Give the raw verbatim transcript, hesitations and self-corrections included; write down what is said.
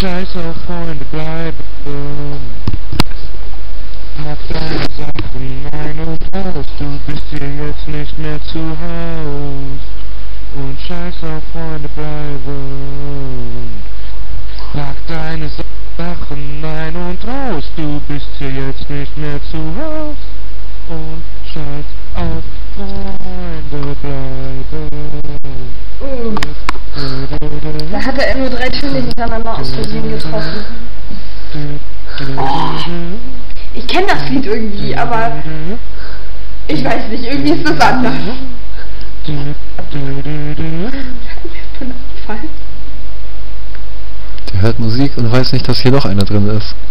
Scheiß auf Freunde bleiben. Pack deine Sachen ein und raus, du bist hier jetzt nicht mehr zu Haus. Und scheiß auf Freunde bleiben. Pack deine Sachen ein und raus, du bist hier jetzt nicht mehr zu Haus. Und scheiß auf Freunde bleiben. Uh. Da hat er nur drei Töne hintereinander aus Versehen getroffen. Oh. Ich kenne das Lied irgendwie, aber ich weiß nicht, irgendwie ist das anders. Der hört Musik und weiß nicht, dass hier noch einer drin ist.